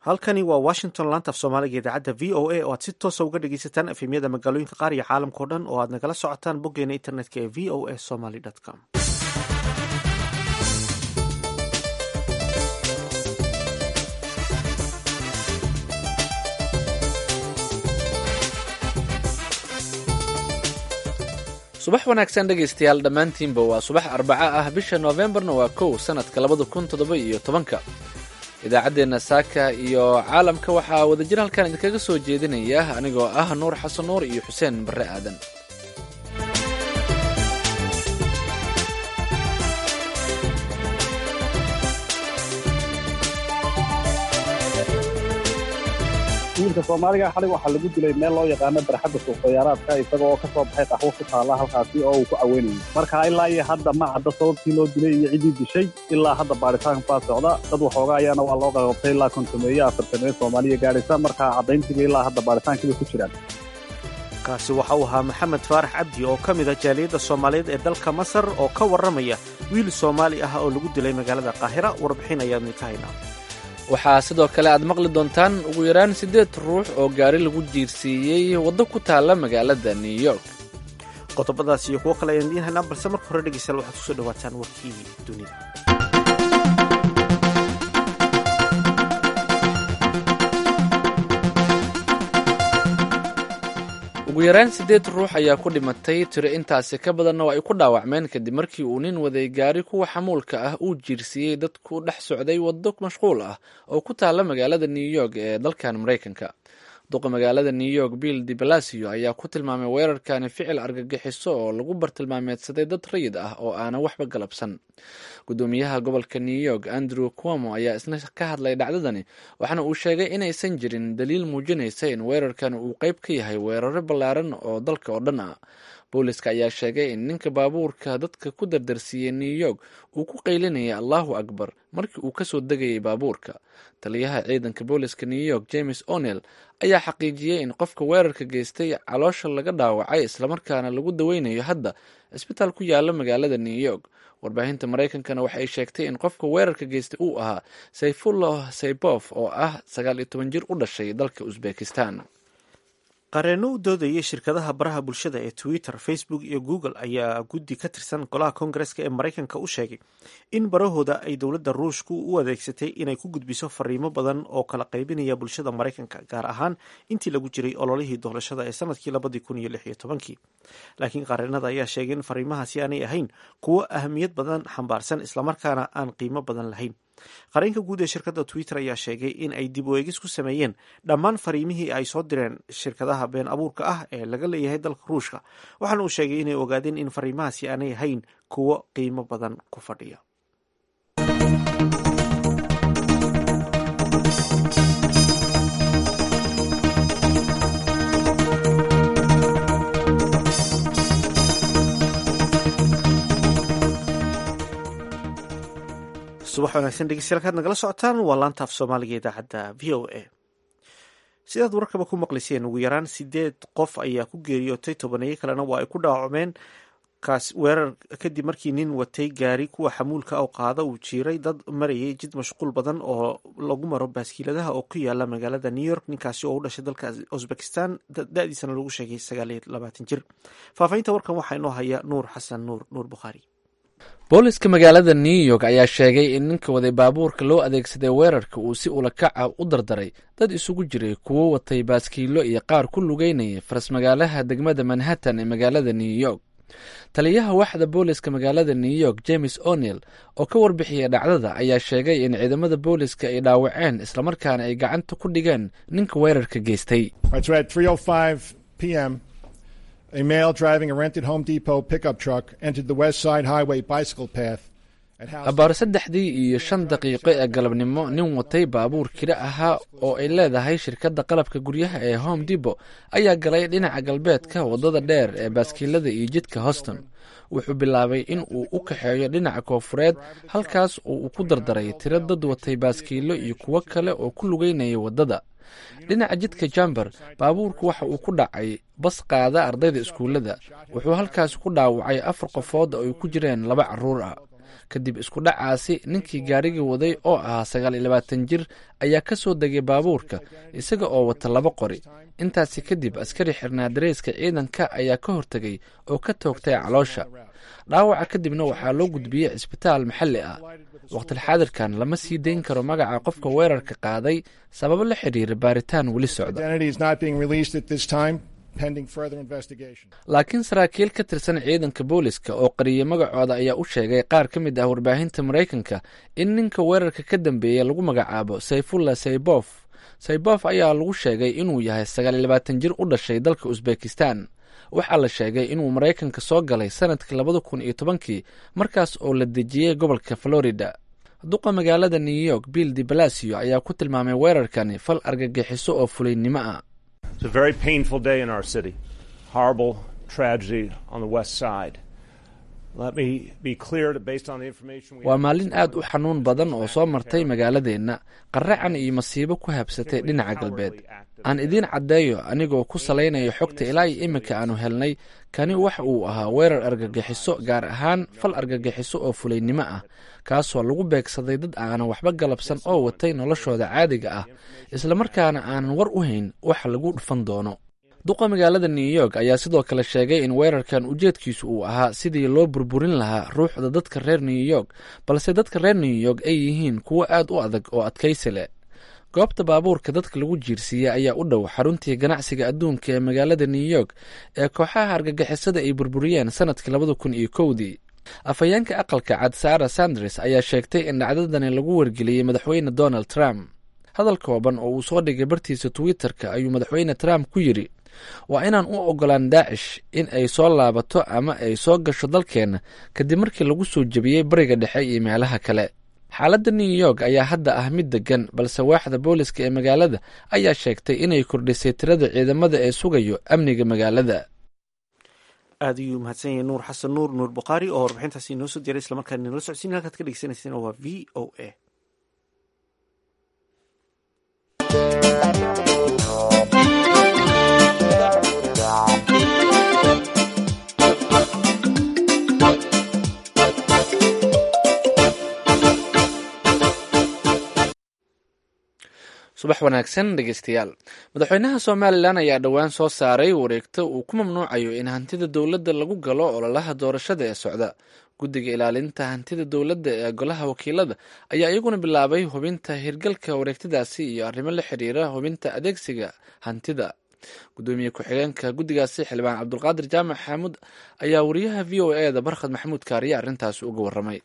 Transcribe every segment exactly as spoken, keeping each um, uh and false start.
halkani waa washington laanta af soomaaliga idaacadda v o a oo aad si toosa uga dhegeysataan efemyada magaalooyinka qaar iyo caalamka o dhan oo aad nagala socotaan boggeena internetka ee v o a somaly com. subax wanaagsan dhegaystayaal dhammaantiinba waa subax arbaca ah bisha noofembarna waa kow sanadka labada kun toddoba iyo tobanka idaacaddeenna saaka iyo caalamka waxaa wadajir halkan idinkaga soo jeedinaya anigoo ah nuur xasan nuur iyo xuseen barre aadan. wiilka soomaaliga xalay waxaa lagu dilay meel loo yaqaano barxadda suuqayaaraadka isagoo ka soo baxay qaxwo ku taalla halkaasi oo uu ku caweynayay marka ilaa iyo hadda ma cadda sababtii loo dilay iyo ciddii dishay ilaa hadda baaritaan baa socda dad waxooga ayaana waa loo qaqabtay ilaa kontomeeye afartameeye soomaaliya gaadhaysa marka caddayntiga ilaa hadda baaritaankiibay ku jiraan. kaasi waxa uu ahaa maxamed faarax cabdi oo ka mid ah jaaliyadda soomaaliyeed ee dalka masar oo ka warramaya wiil soomaali ah oo lagu dilay magaalada qaahira. warbixin ayaanu ka haynaa. waxaa sidoo kale aad maqli doontaan ugu yaraan siddeed ruux oo gaari lagu jiirsiiyey waddo ku taalla magaalada new york. qodobadaas iyo kuwo kale ayaan idiin haynaa balse marka hore dhegeystayaal waxaad kusoo dhawaataan warkii dunida. ugu yaraan siddeed ruux ayaa ku dhimatay tiro intaasi ka badanna oo ay ku dhaawacmeen kadib markii uu nin waday gaari kuwa xamuulka ah uu jiirsiiyey dad ku dhex socday waddo mashquul ah oo ku taalla magaalada new york ee dalkan maraykanka. duqa magaalada new york bill de blasio ayaa ku tilmaamay weerarkani ficil argagixiso oo lagu bartilmaameedsaday dad rayid ah oo aanan waxba galabsan. gudoomiyaha gobolka new york andrew cuomo ayaa isna ka hadlay dhacdadani waxaana uu sheegay inaysan jirin daliil muujinaysa in weerarkani uu qayb ka yahay weeraro ballaaran oo dalka oo dhan ah. booliska ayaa sheegay in ninka baabuurka dadka ku dardarsiiyey new york uu ku qaylinayay allahu akbar markii uu kasoo degayay baabuurka. taliyaha ciidanka booliska new york james o'neil ayaa xaqiijiyey in qofka weerarka geystay caloosha laga dhaawacay islamarkaana lagu daweynayo hadda isbitaal ku yaala magaalada new york. warbaahinta maraykankana waxay sheegtay in qofka weerarka geystay uu ahaa sayfullah saybof oo ah sagaal iyo toban jir u dhashay dalka usbekistan. qareenno u doodayay shirkadaha baraha bulshada ee twitter, facebook iyo google ayaa guddi ka tirsan golaha koongareska ee maraykanka u sheegay in barahooda ay dowladda ruushku u adeegsatay inay ku gudbiso fariimo badan oo kala qaybinaya bulshada maraykanka, gaar ahaan intii lagu jiray ololihii doorashada ee sanadkii labadii kun iyo lix iyo tobankii. laakiin qareennada ayaa sheegay in fariimahaasi aanay ahayn kuwo ahamiyad badan xambaarsan islamarkaana aan qiimo badan lahayn. qareenka guud ee shirkadda twitter ayaa sheegay in ay dib u eegis ku sameeyeen dhammaan fariimihii ay soo direen shirkadaha been abuurka ah ee laga leeyahay dalka ruushka, waxaana uu sheegay inay ogaadeen in fariimahaasi aanay ahayn kuwo qiimo badan ku fadhiya. subax wanaagsan dhegeystayaal kaad nagala socotaan waa laanta af soomaaliga idaacadda v o a. sidaad warkaba ku maqlayseen ugu yaraan sideed qof ayaa ku geeriyootay, tobaneeyo kalena waa ay ku dhaawacmeen kaas weerar kadib markii nin watay gaari kuwa xamuulka oo qaada uu jiiray dad marayay jid mashquul badan oo lagu maro baaskiiladaha oo ku yaala magaalada new york. ninkaasi oo u dhashay dalka uzbekistan, da-diisana lagu sheegay sagaal iyo labaatan jir. faahfaahinta warkan waxaa inoo haya nuur xasan nuur nuur bukhaari. booliska magaalada new york ayaa sheegay in ninka waday baabuurka loo adeegsaday weerarka uu si ulakac ah u dardaray dad isugu jiray kuwo watay baaskiilo iyo qaar ku lugeynayay faras magaalaha degmada manhattan ee magaalada new york. taliyaha waaxda booliska magaalada new york james o'neil oo ka warbixiyay dhacdada ayaa sheegay in ciidamada booliska ay dhaawaceen islamarkaana ay gacanta ku dhigeen ninka weerarka geystay. A male driving a rented Home Depot pickup truck entered the West Side Highway bicycle path. abaar saddexdii iyo shan daqiiqo ee galabnimo nin watay baabuur kira ahaa oo ay leedahay shirkadda qalabka guryaha ee Home Depot ayaa galay dhinaca galbeedka waddada dheer ee baaskiilada iyo jidka Houston. wuxuu bilaabay in uu u kaxeeyo dhinaca koofureed, halkaas oo uu ku dardaray tiro dad watay baaskiilo iyo kuwo kale oo ku lugeynaya waddada. dhinaca jidka jamber baabuurku waxa uu ku dhacay bas qaada ardayda iskuullada. wuxuu halkaasi ku dhaawacay afar qofood oo ay ku jireen laba carruur ah. kadib isku dhacaasi ninkii gaariga waday oo ahaa sagaal iyo labaatan jir ayaa ka soo degay baabuurka isaga oo wata laba qori. intaasi kadib askari xirnaa dareeska ciidanka ayaa ka hortegay oo ka toogtay caloosha. dhaawaca kadibna waxaa loo gudbiyey cisbitaal maxalli ah. waqtilxaadirkan lama sii dayn karo magaca qofka weerarka qaaday sababo la xiriira baaritaan weli socda. laakiin saraakiil ka tirsan ciidanka booliska oo qariyay magacooda ayaa u sheegay qaar ka mid ah warbaahinta maraykanka in ninka weerarka ka dambeeya lagu magacaabo sayfullah saybof. saybof ayaa lagu sheegay inuu yahay sagaal iyo labaatan jir u dhashay dalka usbekistan. waxaa la sheegay inuu maraykanka soo galay sanadkii labada kun iyo tobankii markaas oo la dejiyey gobolka florida. duqa magaalada new york bill de blasio ayaa ku tilmaamay weerarkani fal argagixiso oo fulaynimo ah. waa maalin aad u xanuun badan oo soo martay magaaladeenna, qaracan iyo masiibo ku habsatay dhinaca galbeed. aan idiin caddeeyo anigoo ku salaynayo xogta ilaa iyo iminka aanu helnay, kani waxa uu ahaa weerar argagixiso, gaar ahaan fal argagixiso oo fulaynimo ah, kaasoo lagu beegsaday dad aanan waxba galabsan oo watay noloshooda caadiga ah, islamarkaana aanan war u hayn waxa lagu dhufan doono. duqa magaalada new york ayaa sidoo kale sheegay in weerarkan ujeedkiisu uu ahaa sidii loo burburin lahaa ruuxda dadka reer new york, balse dadka reer new york ay yihiin kuwo aad u adag oo adkaysi leh. goobta baabuurka dadka lagu jiirsiiyey ayaa u dhow xaruntii ganacsiga adduunka ee magaalada new york ee kooxaha argagixisada ay burburiyeen sanadkii labada kun iyo kowdii. afhayeenka aqalka cad Sarah Sanders ayaa sheegtay in dhacdadani lagu wargeliyey madaxweyne Donald Trump. hadal kooban oo uu soo dhigay bartiisa Twitter-ka ayuu madaxweyne Trump ku yidhi, waa inaan u ogolaan Daacish in ay soo laabato ama ay soo gasho dalkeenna kadib markii lagu soo jebiyey bariga dhexe iyo meelaha kale. xaaladda new york ayaa hadda ah mid degan, balse waaxda booliska ee magaalada ayaa sheegtay inay kordhisay tirada ciidamada ee sugayo amniga magaalada. aad ayuu mahadsan yahay nuur xasan nuur nuur bukhaari oo warbixintaasi inoo soo diray islamarkaana inala socodsiin. halkaad ka dhegeysaneyseen waa v o a. subax wanaagsan dhegeystayaal. madaxweynaha somalilan ayaa dhowaan soo saaray wareegto uu ku mamnuucayo in hantida dowladda lagu galo ololaha doorashada ee socda. guddiga ilaalinta hantida dowladda ee golaha wakiilada ayaa iyaguna bilaabay hubinta hirgalka wareegtadaasi iyo arrimo la xiriira hubinta adeegsiga hantida. gudoomiye ku-xigeenka guddigaasi xildhibaan cabdulqaadir jaamac xaamud ayaa wariyaha v o e da barkhad maxamuud kaariye arrintaasi uga warramay.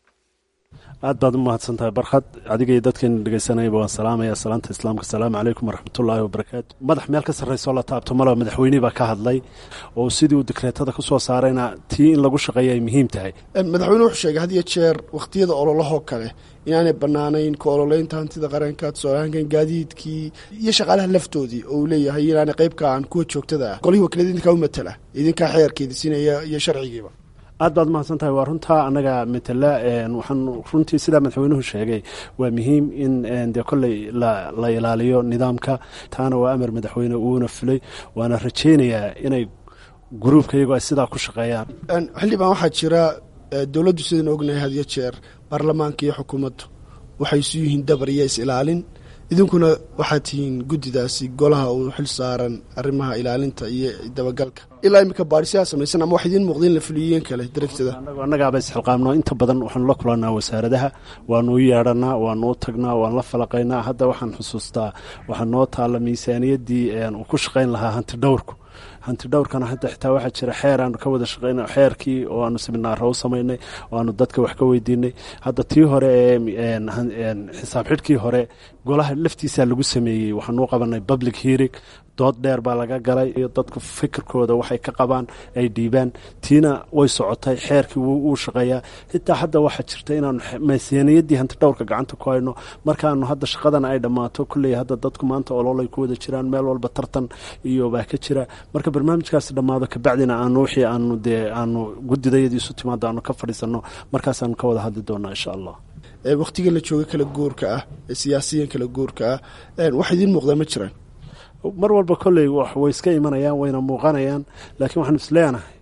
aad baad u mahadsan tahay barkhad, adiga iyo dadkeena dhegeysanayaba waan salaamaya salaanta islaamka. asalaamu calaykum waraxmatullaahi wabarakaatu. madax meel ka sarreysoo la taabto malo madaxweynihii baa ka hadlay oo sidii uu dekreetada ku soo saarayna tii in lagu shaqeeya ay muhiim tahay. madaxweyne wuxuu sheegay had iyo jeer wakhtiyada ololahoo kale inaanay bannaanayn ku ololeynta hantida qaranka, tusaalahaankan gaadiidkii iyo shaqaalaha laftoodii oo uu leeyahay inaanay qayb ka aan kuwa joogtada ah. golihii wakiilada idinkaa u matala, idinkaa xeerkeeda siinaya iyo sharcigiiba. aad baad mahadsan tahay. waa runtaa annaga matala, waxaan runtii sidaa madaxweynuhu sheegay waa muhiim in dee kolley la ilaaliyo nidaamka. taana waa amar madaxweyne uuna fulay, waana rajaynayaa inay gruubka iyagoo ay sidaa ku shaqeeyaan. xildhibaan, waxaa jira dowladdu sidaan ognahay had iyo jeer baarlamaanka iyo xukuumaddu waxay isu yihiin dabar iyo is-ilaalin. idinkuna waxaad tihiin guddidaasi golaha uu xil saaran arrimaha ilaalinta iyo dabagalka. ilaa iminka baadhisyaa samaysan ama wax idiin muuqdeen la fuliyeen kale daraftada? annagaaba isxilqaamno. inta badan waxaanu la kulannaa wasaaradaha, waanu u yeedhanaa, waanu u tagnaa, waan la falaqaynaa. hadda waxaan xusuustaa waxaa noo taalla miisaaniyaddii uu ku shaqayn lahaa hanti dhowrku. hanti dhowrkana hadda xitaa waxaa jira xeer aanu ka wada shaqeyna, xeerkii oo aanu siminaaro u samaynay oo aanu dadka wax ka weydiinay. hadda tii hore ee xisaab xidhkii hore golaha laftiisaa lagu sameeyey, waxaanu u qabanay public hearing, dood dheer baa laga galay iyo dadku fikirkooda waxay ka qabaan ay dhiibaan. tiina way socotay, xeerkii wuu shaqeeyaa. xitaa hadda waxaa jirta inaanu miisaaniyaddii hanti dhowrka gacanta ku hayno. markaanu hadda shaqadan ay dhammaato kulley hadda dadku maanta ololay ku wada jiraan, meel walba tartan iyo baa ka jira. marka barnaamijkaasi dhammaado kabacdina aanu wixii aanu dee aanu guddidayadii isu timaado aanu ka fadhiisanno, markaasaanu ka wada hadli doonaa insha allah. wakhtiga la jooga kala guurka ah ee siyaasiyan kala guurka ah wax idiin muuqdaa ma jiraan? mar walba kolley way iska imanayaan, wayna muuqanayaan, laakiin waxaanu is leenahay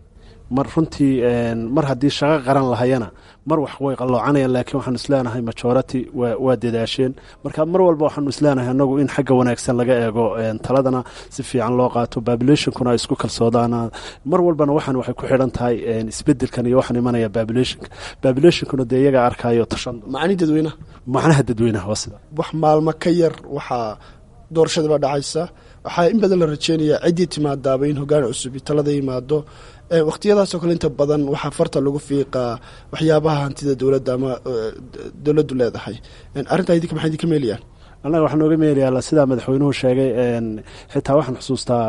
mar runtii mar haddii shaqo qaran lahayana mar wax way qalloocanayaan laakiin waxaanu isleenahay majority waa dadaasheen marka mar walba waxaanu isleenahay anagu in xagga wanaagsan laga eego taladana si fiican loo qaato populationkuna ay isku kalsoodaan mar walbana waxaan waxay ku xidhan tahay isbedelkan iyo waxaan imanaya populationka populationkuna dee iyaga arkayo tashan macni dadweynaha macnaha dadweynaha waa sida wax maalmo ka yar waxaa doorashadaba dhacaysa waxaa in badan la rajeynayaa ciddii timaadaaba in hoggaan cusub talada yimaado waqtiyadaasoo kale inta badan waxaa farta lagu fiiqaa waxyaabaha hantida dowladda ama dowladdu leedahay arrintaa idinka maxay idinka meelayaan annaga waxaa nooga meelayaa sidaa madaxweynuhu sheegay xitaa waxaan xusuustaa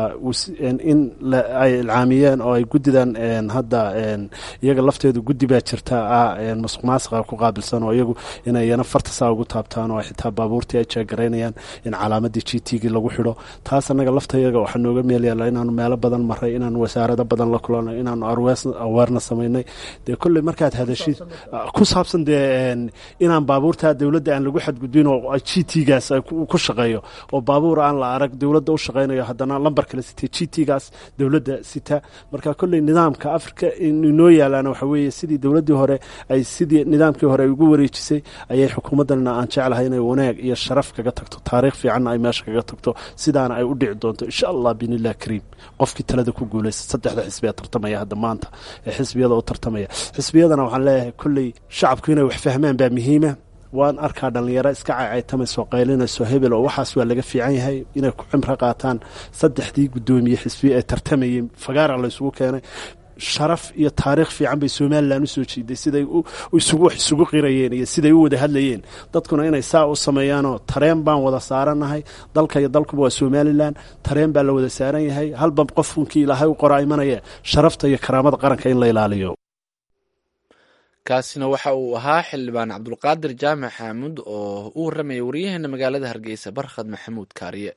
in ay ilcaamiyeen oo ay guddidan hadda iyaga lafteedu guddi baa jirta masuq maasiqa ku qaabilsan oo iyagu inay iyana farta saa ugu taabtaan oo xitaa baabuurtii ay jeegaraynayaan in calaamadii g t gii lagu xidho taas annaga laftayaga waxaa nooga meelayaa inaanu meelo badan maray inaanu wasaarado badan la kulanay inaanu awaarna samaynay dee kolley markaad hadashid ku saabsan dee inaan baabuurta dowladda aan lagu xadgudbin oo g t ga ku shaqeeyo oo baabuur aan la arag dowladda u shaqeynayo haddana lambar kale sitay g t gaas dowladda sita marka kolley nidaamka afrika inoo yaalaana waxa weeye sidii dowladdii hore ay sidii nidaamkii hore ay ugu wareejisay ayay xukuumaddanna aan jeclahay inay wanaag iyo sharaf kaga tagto taariikh fiicanna ay meesha kaga tagto sidaana ay u dhici doonto insha allah biinillahi kariim qofkii talada ku guulaysta saddexda xisbiya tartamaya hadda maanta ee xisbiyada u tartamaya xisbiyadana waxaan leeyahay kolley shacabku inay wax fahmaan baa muhiima waan arkaa dhallinyaro iska caycaytamayso qaylinayso hebel oo waxaas waa laga fiican yahay inay ku cimro qaataan saddexdii guddoomiye xisbiya ee tartamayay fagaara laysugu keenay sharaf iyo taariikh fiican bay somalilan usoo jiiday siday isugu wax isugu qirayeen iyo siday u wada hadlayeen dadkuna inay saa u sameeyaanoo tareen baan wada saaranahay dalka iyo dalkuba waa somalilan tareen baa la wada saaran yahay halba qofkunkii ilaahay u qora imanaya sharafta iyo karaamada qaranka in la ilaaliyo kaasina waxa uu ahaa xildhibaan cabdulqaadir jaamac xaamuud oo u warramaya wariyaheena magaalada hargeysa barkhad maxamuud kaariye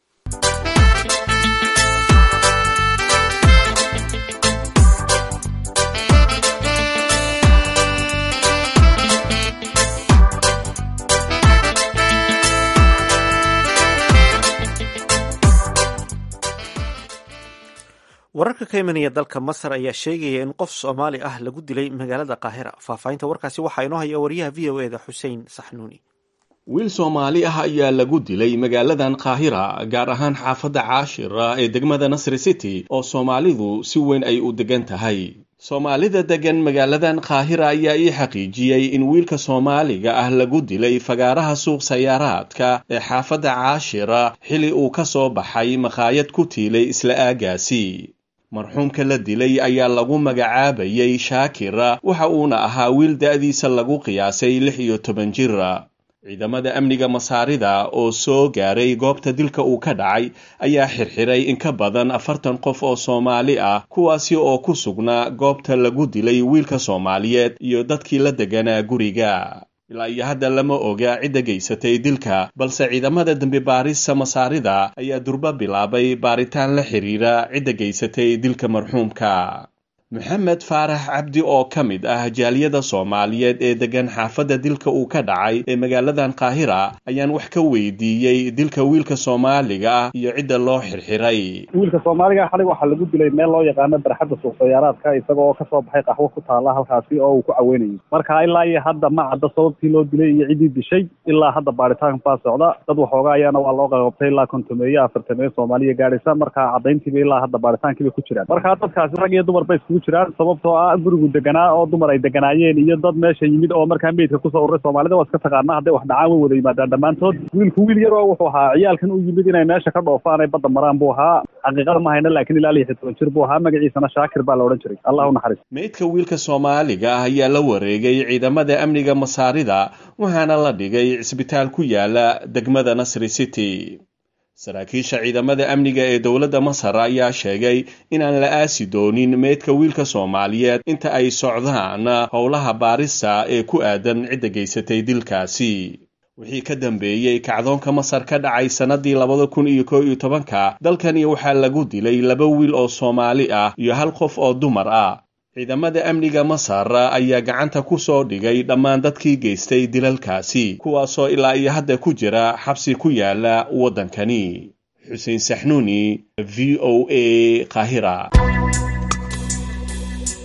wararka ka imanaya dalka masar ayaa sheegaya in qof soomaali ah lagu dilay magaalada qaahira faahfaahinta warkaasi waxaa inoo haya wariyaha v o e da xuseen saxnuuni wiil soomaali ah ayaa lagu dilay magaaladan qaahira gaar ahaan xaafadda caashira ee degmada nasri city oo soomaalidu si weyn ay u degan tahay soomaalida degan magaaladan qaahira ayaa ii xaqiijiyey in wiilka soomaaliga ah lagu dilay fagaaraha suuq sayaaraadka ee xaafadda caashira xili uu ka soo baxay makhaayad ku tiilay isla aagaasi marxuumka la dilay ayaa lagu magacaabayay shaakira waxa uuna ahaa wiil da'diisa lagu qiyaasay lix iyo toban jira ciidamada amniga masaarida oo soo gaaray goobta dilka uu ka dhacay ayaa xirxiray in ka badan afartan qof oo soomaali ah kuwaasi oo ku sugnaa goobta lagu dilay wiilka soomaaliyeed iyo dadkii la deganaa guriga ilaa iyo hadda lama oga cidda geysatay dilka balse ciidamada dambi baarista masaarida ayaa durba bilaabay baaritaan la xiriira cidda geysatay dilka marxuumka maxamed faarax cabdi oo ka mid ah jaaliyada soomaaliyeed ee degan xaafadda dilka uu ka dhacay ee magaaladan qaahira ayaan wax ka weydiiyey dilka wiilka soomaaliga ah iyo cidda loo xirxiray wiilka soomaaliga xalig waxaa lagu dilay meel loo yaqaano barxadda suuq sayaaraadka isaga oo kasoo baxay qaxwo ku taala halkaasi oo uu ku caweynayay marka ilaa iyo hadda ma cadda sababtii loo dilay iyo ciddii dishay ilaa hadda baaritaan baa socda dad waxooga ayaana waa loo qaqabtay ilaa kontomeeye afartameeye soomaaliya gaadhaysa marka caddayntiiba ilaa hadda baaritaankiibay ku jiraan marka dadkaasi rag iyo dumar bay iskugu jiraan sababtoo ah gurigu deganaa oo dumar ay deganaayeen iyo dad meesha yimid oo markaa meydka kusoo ururay soomaalida waa iska taqaana hadday wax dhacaan way wada yimaadaan dhammaantood wiilku wiil yaroo wuxuu ahaa ciyaalkan u yimid inay meesha ka dhoofaan ay badda maraan buu ahaa xaqiiqada ma hayna laakiin ilaa lix iyo toban jir buu ahaa magaciisana shaakir baa la odhan jiray allah u naxariis meydka wiilka soomaaliga ah ayaa la wareegay ciidamada amniga masaarida waxaana la dhigay cisbitaal ku yaala degmada nasri city saraakiisha ciidamada amniga ee dowladda masar ayaa sheegay inaan la aasi doonin meydka wiilka soomaaliyeed inta ay socdaan howlaha baarista ee ku aadan cidda geysatay dilkaasi wixii ka dambeeyey kacdoonka masar ka dhacay sannadii labada kun iyo koo iyo tobanka dalkani waxaa lagu dilay laba wiil oo soomaali ah iyo hal qof oo dumar ah ciidamada amniga masar ayaa gacanta ku soo dhigay dhammaan dadkii geystay dilalkaasi kuwaasoo ilaa iyo hadda ku jira xabsi ku yaala waddankani xuseen saxnuuni v o a qaahira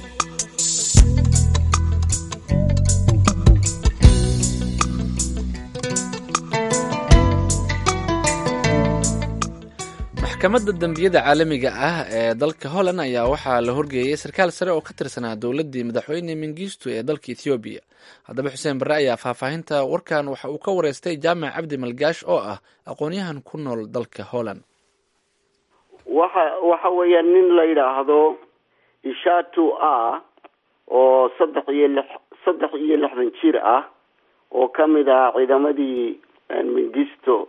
maxkamadda dembiyada caalamiga ah ee dalka holland ayaa waxaa la horgeeyey sarkaal sare oo ka tirsanaa dowladdii madaxweyne mengistu ee dalka ethoobiya. haddaba xuseen barre ayaa faahfaahinta warkan waxa uu ka wareystay jaamac cabdi malgaash oo ah aqoon-yahan ku nool dalka holland. waxa waxa weeyaan nin la yidhaahdo ishatu a oo saddex iyo lix saddex iyo lixdan jir ah oo kamid ah ciidamadii mengisto.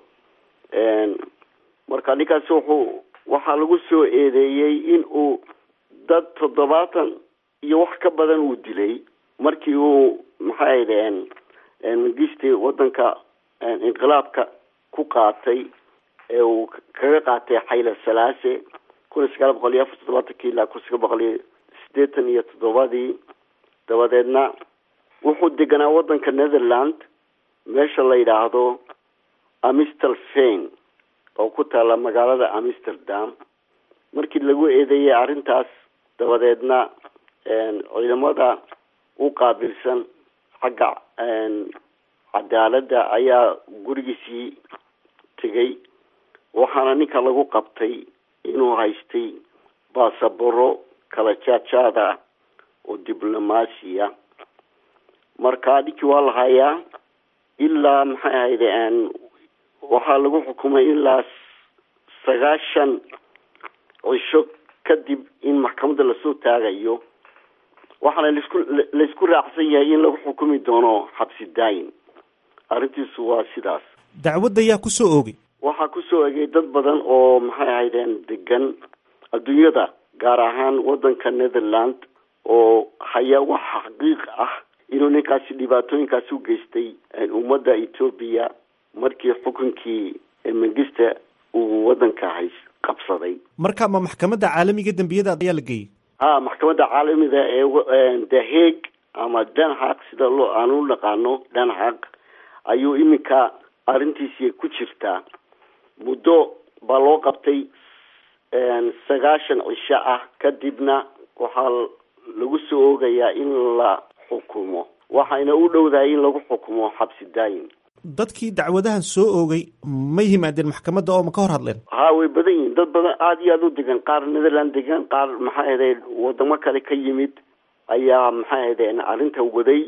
marka ninkaas wuxuu waxaa lagu soo eedeeyey in uu dad toddobaatan iyo wax ka badan uu dilay markii uu maxay ahaydeen mengisti wadanka inqilaabka ku qaatay ee uu kaga qaatay xayla salaase kun iyo sagaal boqol iyo afar toddobaatankii ilaa kun sagaal boqol iyo siddeetan iyo toddobadii. dabadeedna wuxuu deganaa wadanka netherland meesha la yidhaahdo Amstelveen oo ku taala magaalada Amsterdam. markii lagu eedeeyay arrintaas dabadeedna ciidamada u qaabilsan xagga cadaaladda ayaa gurigiisii tegay waxaana ninka lagu qabtay inuu haystay baasaboro kala jaajaada oo diblomaasiya. marka ninkii waa la hayaa ilaa maxay ahayde waxaa lagu xukumay ilaa sagaashan cisho kadib in maxkamadda lasoo taagayo. waxaana laisku laisku raacsan yahay in lagu xukumi doono xabsi daayin. arrintiisu waa sidaas. dacwadda yaa ku soo oogay? waxaa ku soo oogay dad badan oo maxay ahaydeen degan adduunyada gaar ahaan wadanka netherland oo haya wax xaqiiq ah inuu ninkaasi dhibaatooyinkaasi u geystay ummadda Ethiopia markii xukunkii Mengistu uu wadanka hays qabsaday. marka ma maxkamadda caalamiga dembiyada ayaa la geeyey? ha maxkamadda caalamiga ee The Hague ama Den Haag sida loo aanu naqaano Den Haag ayuu iminka arrintiisii ku jirtaa. muddo baa loo qabtay sagaashan cisho ah kadibna waxaa lagu soo oogayaa in la xukumo waxayna u dhowdahay in lagu xukumo xabsi daayin. dadkii dacwadahan soo oogay ma yimaadeen maxkamadda oo ma ka hor hadleen? ha way badan yihiin dad badan aada iyo aada u degan qaar netherland degan qaar maxay ahaydeen wadamo kale ka yimid ayaa maxay ahaydeen arrinta waday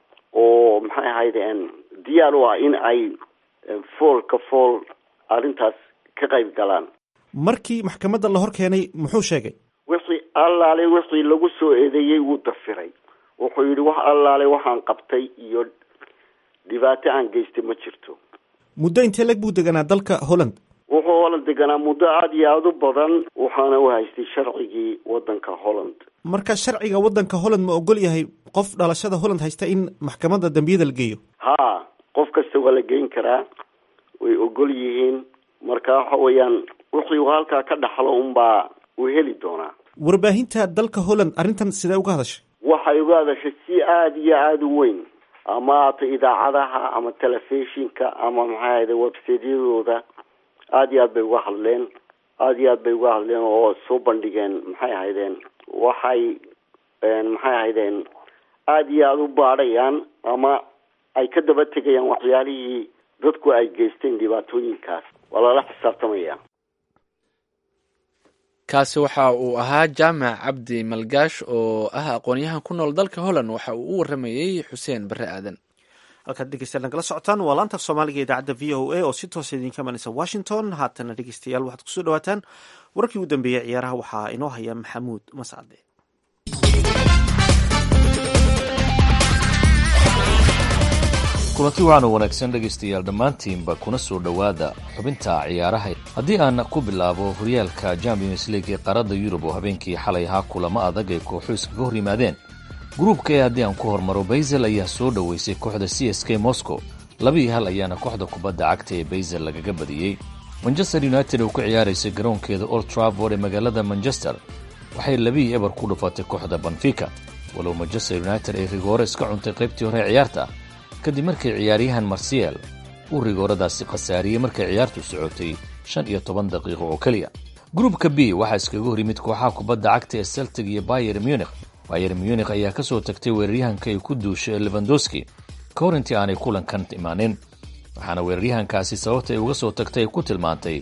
oo maxay ahaydeen diyaar u ah in ay fool ka fool arrintaas ka qayb galaan. markii maxkamadda la hor keenay muxuu sheegay? wixii allaale wixii lagu soo eedeeyey wuu dafiray. wuxuu yidhi wax allaale waxaan qabtay iyo dhibaato aan geystay ma jirto. muddo intee leg buu deganaa dalka Holland? wuxuu Holland deganaa muddo aada iyo aada u badan waxaana u haystay sharcigii wadanka Holland. marka sharciga wadanka Holland ma ogol yahay qof dhalashada Holland haysta in maxkamadda dambiyada la geeyo? ha qof kasta waa la geyn karaa way ogol yihiin. marka waxa weeyaan wixii halkaa ka dhaxlo unbaa uu heli doonaa. warbaahinta dalka Holland arrintan sidee uga hadashay? waxay uga hadashay si aada iyo aada u weyn ama ata idaacadaha ama telefishinka ama maxay ahayde websiteyadooda aada iyo aad bay uga hadleen aada iyo aad bay uga hadleen oo soo bandhigeen maxay ahaydeen waxay maxay ahaydeen aada iyo aada u baadhayaan ama ay ka daba tegayaan waxyaalihii dadku ay geysteen dhibaatooyinkaas. waa lala xisaabtamaya. kaasi waxa uu ahaa jaamac cabdi malgaash oo ah aqoon-yahan ku nool dalka Holland. waxa uu u waramayey xuseen barre aadan. halkaad dhegeystayaal nagala socotaan waa laanta af soomaaliga idaacadda v o a oo si toosa idinka imanaysa Washington. haatana dhegeystayaal waxaad kusoo dhawaataan wararkii u dambeeyey ciyaaraha. waxaa inoo haya maxamuud mascade. kulanti waxaanu wanaagsan dhegaystayaal dhammaantiinba kuna soo dhowaada xubinta ciyaaraha. haddii aan ku bilaabo horyaalka Champions League ee qaaradda Yurub oo habeenkii xalay ahaa kulamo adag ay kooxuhu iskaga hor yimaadeen. gruubka ee haddii aan ku hormaro Basel ayaa soo dhoweysay kooxda C S K Moscow laba iyo hal ayaana kooxda kubadda cagta ee Basel lagaga badiyey. Manchester United oo ku ciyaaraysay garoonkeeda Old Trafford ee magaalada Manchester waxay laba iyo eber ku dhufatay kooxda Benfica walow Manchester United ay rigoore iska cuntay qaybtii hore ciyaarta kadib markii ciyaaryahan Martial uu rigooradaasi khasaariyey markay ciyaartu socotay shan iyo toban daqiiqo oo kaliya. gruubka B waxaa iskaga hor yimid kooxaha kubadda cagta ee Celtic iyo Bayern Munich. Bayern Munich ayaa ka soo tagtay weeraryahanka ay ku duushay Lewandowski ka hor intii aanay kulankan imaanin waxaana weeraryahankaasi sababta ay uga soo tagtay ku tilmaantay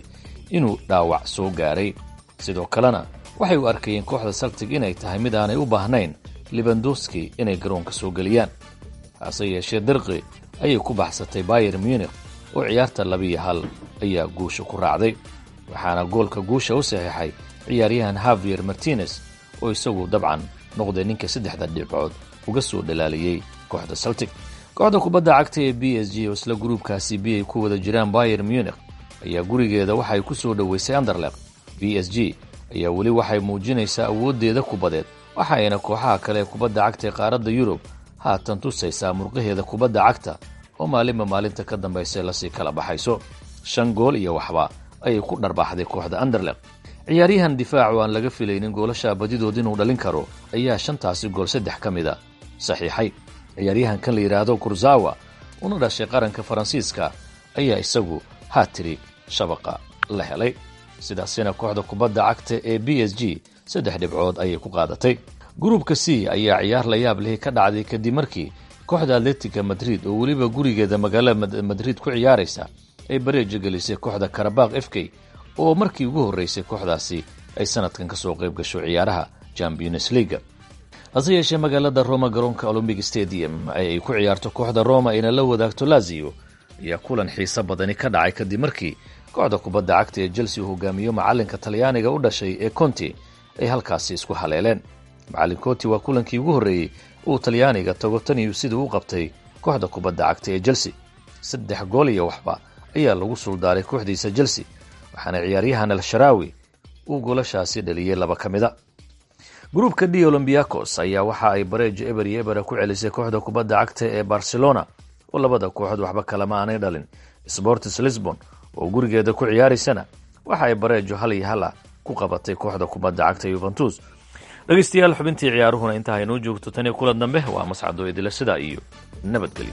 inuu dhaawac soo gaaray sidoo kalena waxay u arkayeen kooxda Celtic inay tahay mid aanay u baahnayn Lewandowski inay garoonka soo geliyaan hase yeeshee dirqi ayay ku baxsatay Bayern Munich oo ciyaarta laba iyo hal ayaa guusha ku raacday waxaana goolka guusha u saxiixay ciyaaryahan Javier Martinez oo isagu dabcan noqday ninka saddexda dhibcood uga soo dhalaaliyay kooxda Celtic kooxda kubadda cagta ee B S G oo isla gruubkaasi B ay ku wada jiraan Bayern Munich ayaa gurigeeda waxay ku soo dhaweysay Anderlecht B S G ayaa weli waxay muujinaysaa awoodeeda kubadeed waxayna kooxaha kale kubadda cagta ee qaaradda Yurub haatan tusaysaa murqaheeda kubadda cagta oo maalinba maalinta ka dambaysa la sii kala baxayso shan gool iyo waxba ayay ku dharbaaxday kooxda Anderlecht ciyaaryahan difaacu aan laga filaynin goolasha badidood inuu dhalin karo ayaa shantaasi gool saddex ka mida saxiixay ciyaaryahankan la yidhaahdo Kurzawa una dhashay qaranka Faransiiska ayaa isagu haatiri shabaqa la helay sidaasina kooxda kubadda cagta ee B S G saddex dhibcood ayay ku qaadatay gruubka C ayaa ciyaar la yaab leh ka dhacday kadib markii kooxda Atletico Madrid oo weliba gurigeeda magaalada Madrid ku ciyaaraysa ay bareejo gelisay kooxda Karabakh F K oo markii ugu horeysay kooxdaasi ay sanadkan ka soo qayb gasho ciyaaraha Champions League hase yeeshee magaalada Roma garoonka Olympic Stadium ay ku ciyaarto kooxda Roma ina la wadaagto Lazio ayaa kulan xiiso badani ka dhacay kadib markii kooxda kubadda cagta ee Chelsea hogaamiyo macalinka Talyaaniga u dhashay ee Conte ay halkaasi isku haleeleen macallin Conte waa kulankii ugu horeeyay uu Talyaaniga tago tan iyo sidii uu qabtay kooxda kubadda cagta ee Chelsea saddex gool iyo waxba ayaa lagu suldaaray kooxdiisa Chelsea waxaana ciyaaryahan Al-Sharawi uu goolashaasi dhaliyay laba kamida gruubka D Olympiacos ayaa waxa ay bareejo eber iyo eber ku celisay kooxda kubadda cagta ee Barcelona oo labada kooxood waxba kala ma aanay dhalin Sporting Lisbon oo gurigeeda ku ciyaaraysana waxa ay bareejo hal iyo hal ku qabatay kooxda kubadda cagta Juventus dhageystayaal xubintii ciyaaruhuna inta ay noo joogto tan iyo kulan dambe waa mascado idila sida iyo nabadgelyo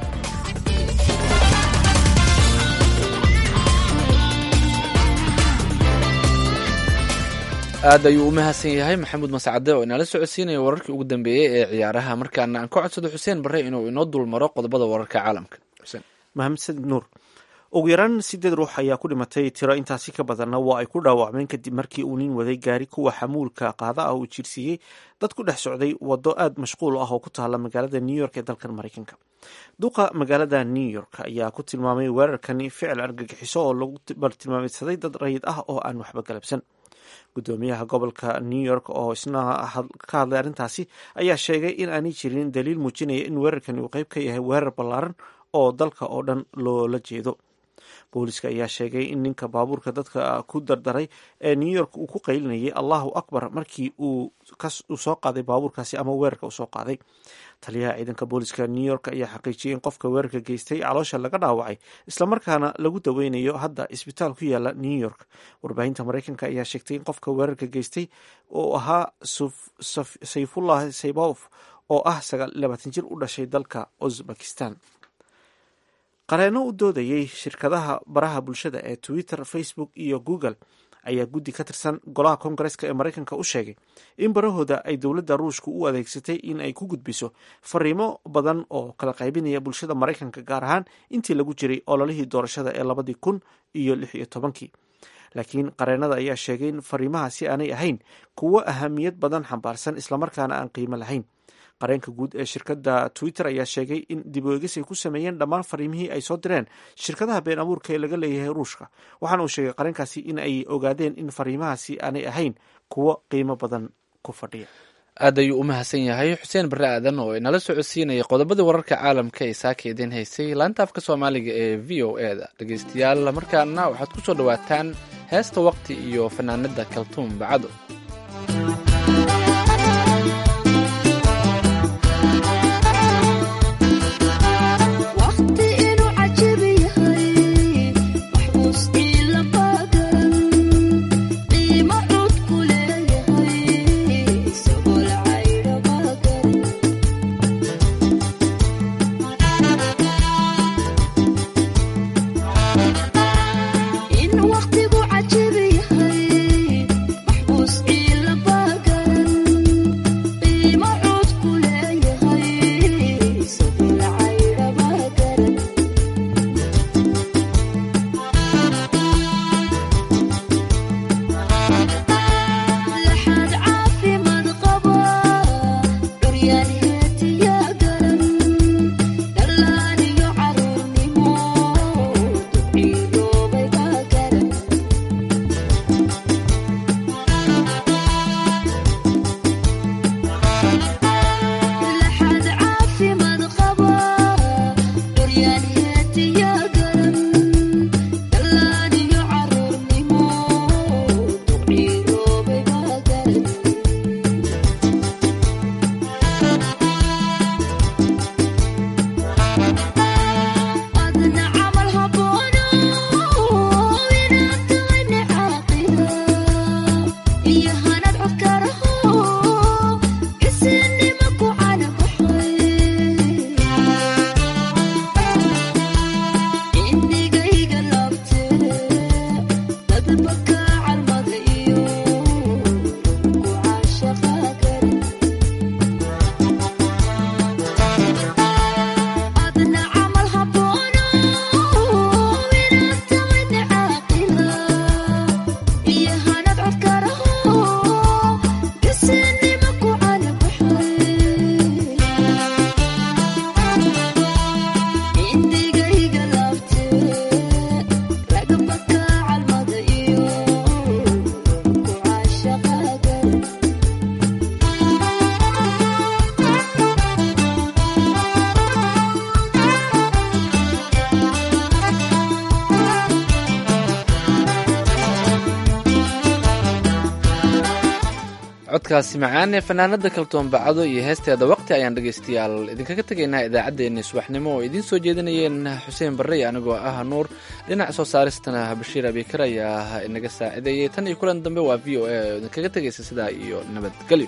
aad ayuu u mahadsan yahay maxamuud mascade oo inala socodsiinaya wararkii ugu dambeeyey ee ciyaaraha markaana aan ka codsado xuseen barre inuu inoo dulmaro qodobada wararka caalamka xuseen mahadsan nuur ugu yaraan sideed ruux ayaa ku dhimatay tiro intaasi ka badanna waa ay ku dhaawacmeen kadib markii uu nin waday gaari kuwa xamuulka qaada ah uu jiirsiiyey dad ku dhex socday waddo aad mashquul ah oo ku taala magaalada New York ee dalkan Mareykanka duqa magaalada New York ayaa ku tilmaamay weerarkani ficil argagixiso oo lagu tilmaamay dad rayid ah oo aan waxba galabsan gudoomiyaha gobolka New York oo isna ka hadlay arrintaasi ayaa sheegay in aanay jirin daliil muujinaya in weerarkani uu qayb ka yahay weerar ballaaran oo dalka oo dhan loola jeedo booliska ayaa sheegay in ninka baabuurka dadka ku dardaray ee New York uu ku qaylinayay Allahu Akbar markii uu soo qaaday baabuurkaasi ama weerarka uu soo qaaday taliyaha ciidanka booliska New York ayaa xaqiijiyay in qofka weerarka geystay caloosha laga dhaawacay isla markaana lagu daweynayo hadda isbitaal ku yaala New York warbaahinta Mareykanka ayaa sheegtay in qofka weerarka geystay oo ahaa Sayfullah Saybof oo ah sagaal iyo labaatan jir u dhashay dalka Uzbekistan qareeno u doodayay shirkadaha baraha bulshada ee Twitter, Facebook iyo Google ayaa guddi ka tirsan golaha Koongareeska ee Mareykanka u sheegay in barahooda ay dowladda Ruushka u adeegsatay in ay ku gudbiso fariimo badan oo kala qaybinaya bulshada Mareykanka gaar ahaan intii lagu jiray ololihii doorashada ee labadii kun iyo lix iyo tobankii laakiin qareenada ayaa sheegay in fariimahaasi aanay ahayn kuwo ahamiyad badan xambaarsan islamarkaana aan qiimo lahayn qareenka guud ee shirkadda Twitter ayaa sheegay in dib u eegis ay ku sameeyeen dhammaan fariimihii ay soo direen shirkadaha been abuurka ee laga leeyahay Ruushka waxaana uu sheegay qareenkaasi in ay ogaadeen in fariimahaasi aanay ahayn kuwo qiimo badan ku fadhiya aad ayuu u mahadsan yahay xuseen barre aadan oo inala socodsiinaya qodobada wararka caalamka ee saakeedin haysay laanta afka Soomaaliga ee V O A da dhageystayaal markaana waxaad ku soo dhawaataan heesta waqti iyo fanaanada Kaltuum Bacado waqtigu cajiib yahay maxbuus ila baga codkaasi macaan ee fanaanada kaltoon bacdo iyo heesteeda waqti ayaan dhegaystayaal idinkaga tegaynaa idaacaddeenni subaxnimo oo idiin soo jeedinayeen xuseen barre anigoo ah nuur dhinaca soo saaristana bashiir abikar ayaa inaga saacideeyey tan iyo kulan dambe waa v o a oo idinkaga tegaysa sidaa iyo nabadgelyo.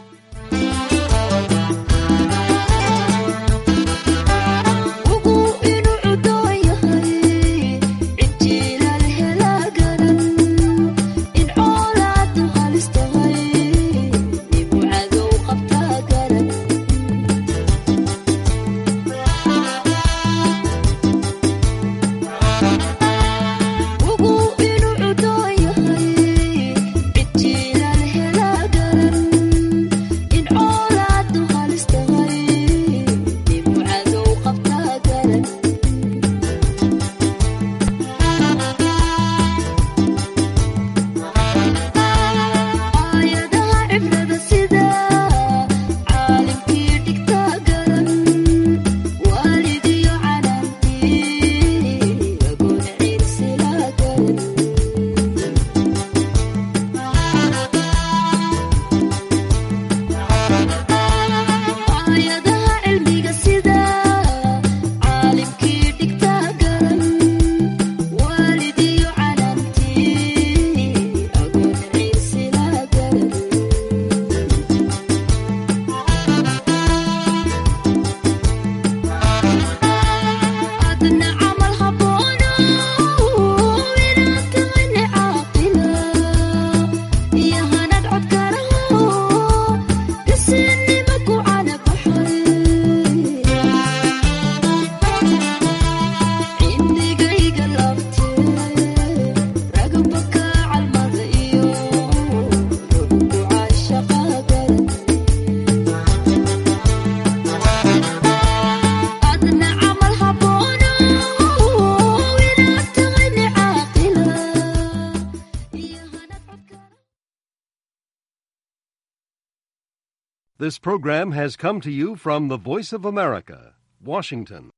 This program has come to you from the Voice of America, Washington.